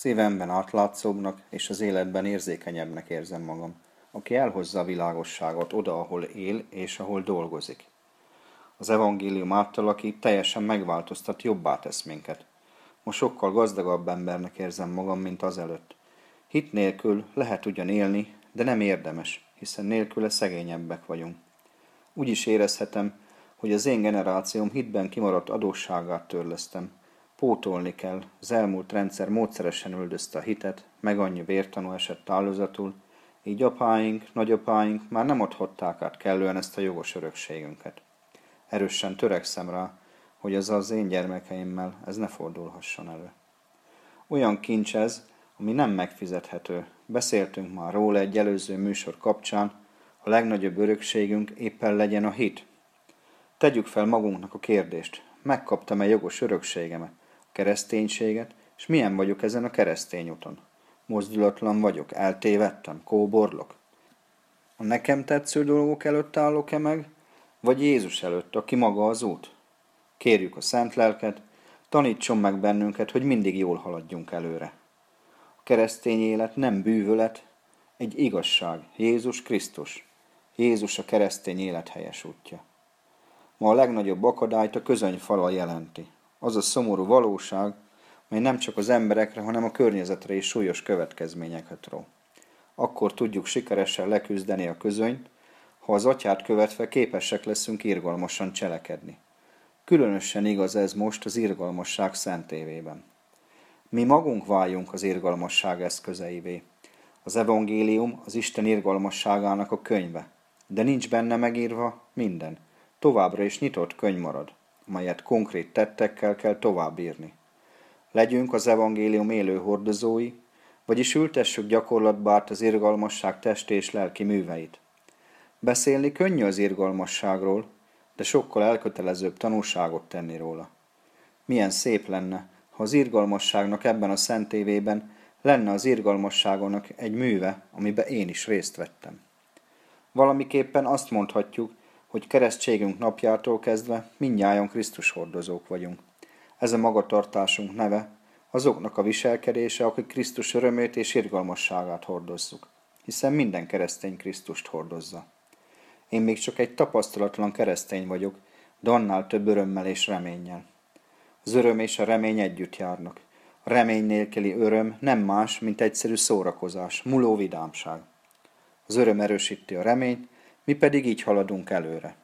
Szívemben átlátszóbbnak és az életben érzékenyebbnek érzem magam, aki elhozza a világosságot oda, ahol él és ahol dolgozik. Az evangélium átalakít, teljesen megváltoztat, jobbá tesz minket. Most sokkal gazdagabb embernek érzem magam, mint azelőtt. Hit nélkül lehet ugyan élni, de nem érdemes, hiszen nélküle szegényebbek vagyunk. Úgy is érezhetem, hogy az én generációm hitben kimaradt adósságát törlesztem. Pótolni kell, az elmúlt rendszer módszeresen üldözte a hitet, meg annyi vértanú esett áldozatul, így apáink, nagyapáink már nem adhatták át kellően ezt a jogos örökségünket. Erősen törekszem rá, hogy az én gyermekeimmel ez ne fordulhasson elő. Olyan kincs ez, ami nem megfizethető. Beszéltünk már róla egy előző műsor kapcsán, a legnagyobb örökségünk éppen legyen a hit. Tegyük fel magunknak a kérdést, megkaptam-e jogos örökségemet, a kereszténységet, és milyen vagyok ezen a keresztény úton? Mozdulatlan vagyok, eltévedtem, kóborlok? A nekem tetsző dolgok előtt állok-e meg, vagy Jézus előtt, aki maga az út? Kérjük a Szent Lelket, tanítson meg bennünket, hogy mindig jól haladjunk előre. A keresztény élet nem bűvölet, egy igazság, Jézus Krisztus. Jézus a keresztény élet helyes útja. Ma a legnagyobb akadályt a közönyfala jelenti. Az a szomorú valóság, mely nem csak az emberekre, hanem a környezetre is súlyos következményeket ró. Akkor tudjuk sikeresen leküzdeni a közönyt, ha az atyát követve képesek leszünk irgalmasan cselekedni. Különösen igaz ez most az irgalmasság szentévében. Mi magunk váljunk az irgalmasság eszközeivé. Az evangélium az Isten irgalmasságának a könyve, de nincs benne megírva minden. Továbbra is nyitott könyv marad, amelyet konkrét tettekkel kell továbbírni. Legyünk az evangélium élő hordozói, vagyis ültessük gyakorlatba át az irgalmasság testi és lelki műveit. Beszélni könnyű az irgalmasságról, de sokkal elkötelezőbb tanúságot tenni róla. Milyen szép lenne, ha az irgalmasságnak ebben a szent évében lenne az irgalmasságonak egy műve, amiben én is részt vettem. Valamiképpen azt mondhatjuk, hogy keresztségünk napjától kezdve mindnyájan Krisztus hordozók vagyunk. Ez a magatartásunk neve, azoknak a viselkedése, akik Krisztus örömét és irgalmasságát hordozzuk, hiszen minden keresztény Krisztust hordozza. Én még csak egy tapasztalatlan keresztény vagyok, de annál több örömmel és reménnyel. Az öröm és a remény együtt járnak. A remény nélküli öröm nem más, mint egyszerű szórakozás, muló vidámság. Az öröm erősíti a reményt, mi pedig így haladunk előre.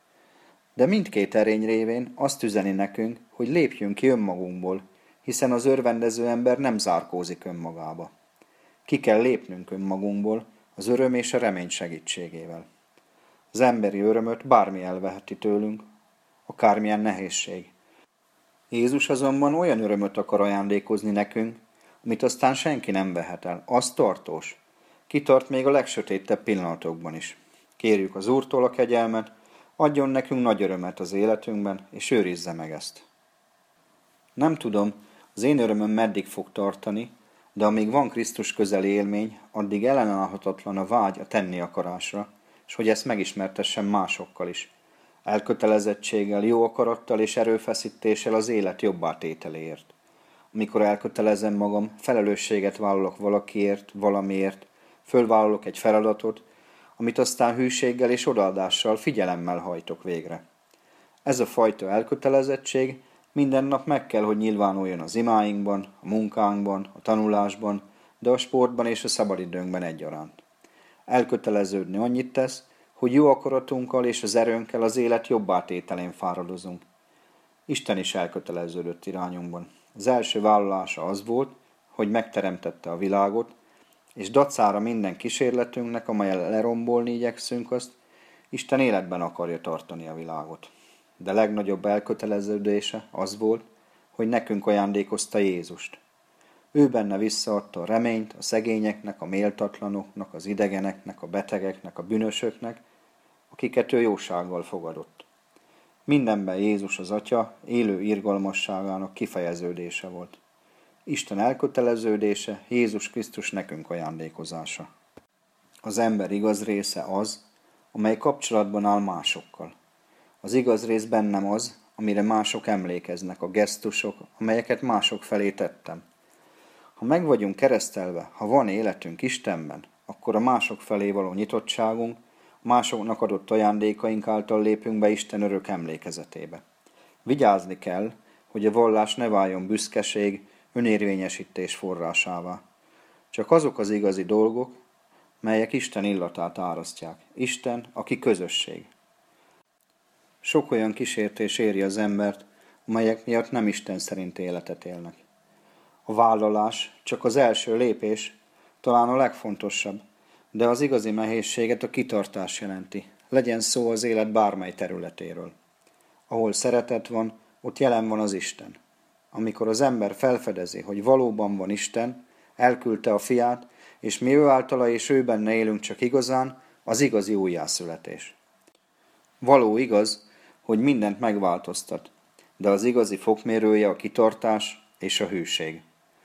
De mindkét erény révén azt üzeni nekünk, hogy lépjünk ki önmagunkból, hiszen az örvendező ember nem zárkózik önmagába. Ki kell lépnünk önmagunkból az öröm és a remény segítségével. Az emberi örömöt bármi elveheti tőlünk, akármilyen nehézség. Jézus azonban olyan örömöt akar ajándékozni nekünk, amit aztán senki nem vehet el. Az tartós. Kitart még a legsötétebb pillanatokban is. Kérjük az Úrtól a kegyelmet, adjon nekünk nagy örömet az életünkben, és őrizze meg ezt. Nem tudom, az én örömöm meddig fog tartani, de amíg van Krisztus közeli élmény, addig ellenállhatatlan a vágy a tenni akarásra, és hogy ezt megismertessem másokkal is. Elkötelezettséggel, jó akarattal és erőfeszítéssel az élet jobbá tételéért. Amikor elkötelezem magam, felelősséget vállalok valakiért, valamiért, fölvállalok egy feladatot, amit aztán hűséggel és odaadással, figyelemmel hajtok végre. Ez a fajta elkötelezettség minden nap meg kell, hogy nyilvánuljon az imáinkban, a munkánkban, a tanulásban, de a sportban és a szabadidőnkben egyaránt. Elköteleződni annyit tesz, hogy jó akaratunkkal és az erőnkkel az élet jobbá tételén fáradozunk. Isten is elköteleződött irányunkban. Az első vállalása az volt, hogy megteremtette a világot, és dacára minden kísérletünknek, amellyel lerombolni igyekszünk azt, Isten életben akarja tartani a világot. De legnagyobb elköteleződése az volt, hogy nekünk ajándékozta Jézust. Ő benne visszaadta a reményt a szegényeknek, a méltatlanoknak, az idegeneknek, a betegeknek, a bűnösöknek, akiket ő jósággal fogadott. Mindenben Jézus az Atya élő irgalmasságának kifejeződése volt. Isten elköteleződése, Jézus Krisztus nekünk ajándékozása. Az ember igaz része az, amely kapcsolatban áll másokkal. Az igaz rész bennem az, amire mások emlékeznek, a gesztusok, amelyeket mások felé tettem. Ha meg vagyunk keresztelve, ha van életünk Istenben, akkor a mások felé való nyitottságunk, a másoknak adott ajándékaink által lépünk be Isten örök emlékezetébe. Vigyázni kell, hogy a vallás ne váljon büszkeség, önérvényesítés forrásává. Csak azok az igazi dolgok, melyek Isten illatát árasztják. Isten, aki közösség. Sok olyan kísértés éri az embert, amelyek miatt nem Isten szerint életet élnek. A vállalás csak az első lépés, talán a legfontosabb, de az igazi nehézséget a kitartás jelenti. Legyen szó az élet bármely területéről. Ahol szeretet van, ott jelen van az Isten. Amikor az ember felfedezi, hogy valóban van Isten, elküldte a fiát, és mi ő általa és ő benne élünk csak igazán, az igazi újjászületés. Való igaz, hogy mindent megváltoztat, de az igazi fokmérője a kitartás és a hűség.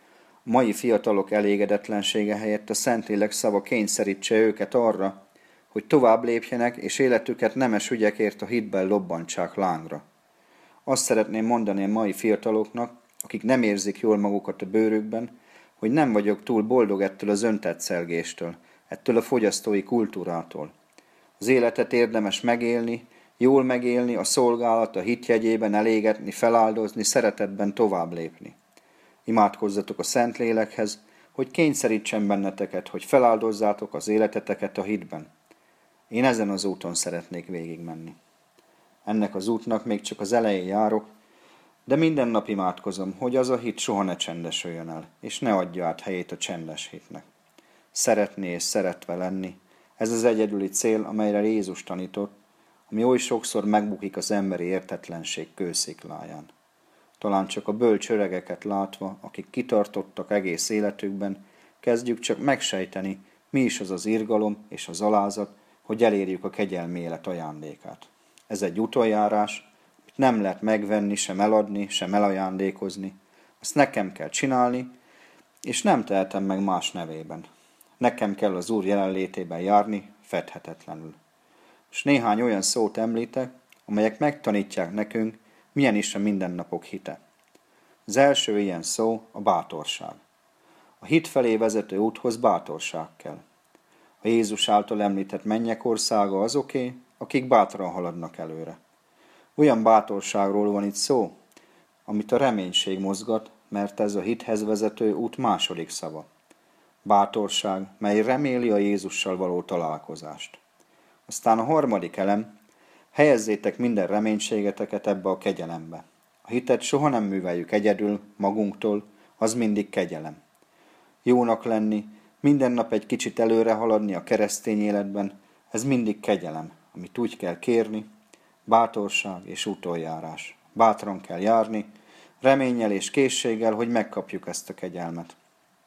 A mai fiatalok elégedetlensége helyett a Szentlélek szava kényszerítse őket arra, hogy tovább lépjenek és életüket nemes ügyekért a hitben lobbantsák lángra. Azt szeretném mondani a mai fiataloknak, akik nem érzik jól magukat a bőrükben, hogy nem vagyok túl boldog ettől az öntetszelgéstől, ettől a fogyasztói kultúrától. Az életet érdemes megélni, jól megélni, a szolgálat, a hit jegyében elégetni, feláldozni, szeretetben tovább lépni. Imádkozzatok a Szentlélekhez, hogy kényszerítsen benneteket, hogy feláldozzátok az életeteket a hitben. Én ezen az úton szeretnék végigmenni. Ennek az útnak még csak az elején járok, de minden nap imádkozom, hogy az a hit soha ne csendesüljön el, és ne adja át helyét a csendes hitnek. Szeretni és szeretve lenni, ez az egyedüli cél, amelyre Jézus tanított, ami oly sokszor megbukik az emberi értetlenség kőszikláján. Talán csak a bölcs öregeket látva, akik kitartottak egész életükben, kezdjük csak megsejteni, mi is az az irgalom és az alázat, hogy elérjük a kegyelmi élet ajándékát. Ez egy utoljárás, amit nem lehet megvenni, sem eladni, sem elajándékozni. Azt nekem kell csinálni, és nem tehetem meg más nevében. Nekem kell az Úr jelenlétében járni, fedhetetlenül. És néhány olyan szót említek, amelyek megtanítják nekünk, milyen is a mindennapok hite. Az első ilyen szó a bátorság. A hit felé vezető úthoz bátorság kell. A Jézus által említett mennyek országa azoké, akik bátran haladnak előre. Olyan bátorságról van itt szó, amit a reménység mozgat, mert ez a hithez vezető út második szava. Bátorság, mely reméli a Jézussal való találkozást. Aztán a harmadik elem, helyezzétek minden reménységeteket ebbe a kegyelembe. A hitet soha nem műveljük egyedül, magunktól, az mindig kegyelem. Jónak lenni, minden nap egy kicsit előre haladni a keresztény életben, ez mindig kegyelem, amit úgy kell kérni, bátorság és utoljárás. Bátran kell járni, reménnyel és készséggel, hogy megkapjuk ezt a kegyelmet.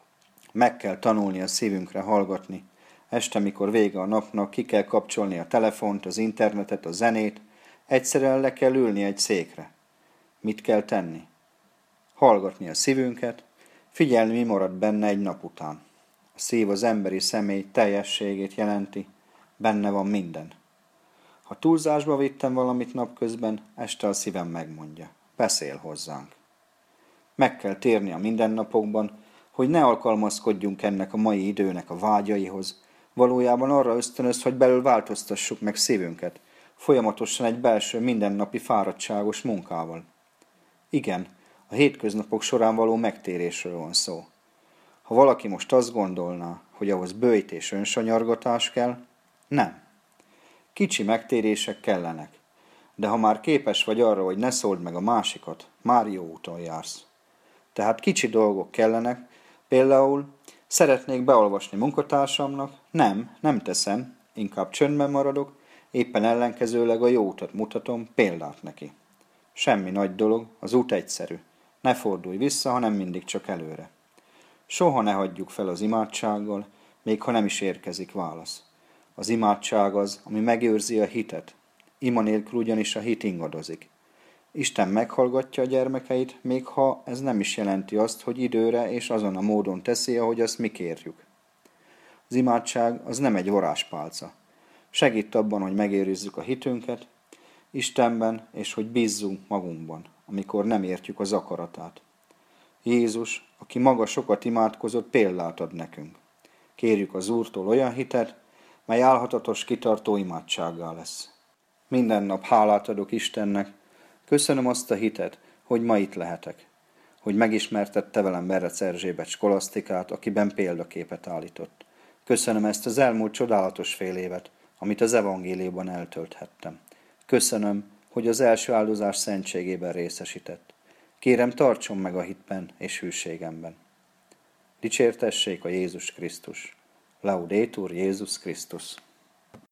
Meg kell tanulni a szívünkre hallgatni. Este, mikor vége a napnak, ki kell kapcsolni a telefont, az internetet, a zenét, egyszerűen le kell ülni egy székre. Mit kell tenni? Hallgatni a szívünket, figyelni, mi marad benne egy nap után. A szív az emberi személy teljességét jelenti, benne van minden. Ha túlzásba vittem valamit napközben, este a szívem megmondja. Beszél hozzánk. Meg kell térni a mindennapokban, hogy ne alkalmazkodjunk ennek a mai időnek a vágyaihoz, valójában arra ösztönöz, hogy belül változtassuk meg szívünket, folyamatosan egy belső mindennapi fáradtságos munkával. Igen, a hétköznapok során való megtérésről van szó. Ha valaki most azt gondolná, hogy ahhoz böjt és önsanyargatás kell, nem. Kicsi megtérések kellenek, de ha már képes vagy arra, hogy ne szóld meg a másikat, már jó úton jársz. Tehát kicsi dolgok kellenek, például szeretnék beolvasni munkatársamnak, nem teszem, inkább csöndben maradok, éppen ellenkezőleg a jó utat mutatom, példát neki. Semmi nagy dolog, az út egyszerű. Ne fordulj vissza, hanem mindig csak előre. Soha ne hagyjuk fel az imádsággal, még ha nem is érkezik válasz. Az imádság az, ami megőrzi a hitet. Ima nélkül ugyanis a hit ingadozik. Isten meghallgatja a gyermekeit, még ha ez nem is jelenti azt, hogy időre és azon a módon teszi, ahogy azt mi kérjük. Az imádság az nem egy varázspálca. Segít abban, hogy megőrizzük a hitünket Istenben, és hogy bízzunk magunkban, amikor nem értjük az akaratát. Jézus, aki maga sokat imádkozott, példát ad nekünk. Kérjük az Úrtól olyan hitet, mely álhatatos, kitartó imádsággá lesz. Minden nap hálát adok Istennek, köszönöm azt a hitet, hogy ma itt lehetek, hogy megismertette velem Berec Erzsébet skolasztikát, akiben példaképet állított. Köszönöm ezt az elmúlt csodálatos fél évet, amit az evangéliumban eltölthettem. Köszönöm, hogy az első áldozás szentségében részesített. Kérem, tartson meg a hitben és hűségemben. Dicsértessék a Jézus Krisztus. Laudetur Jézus Krisztus.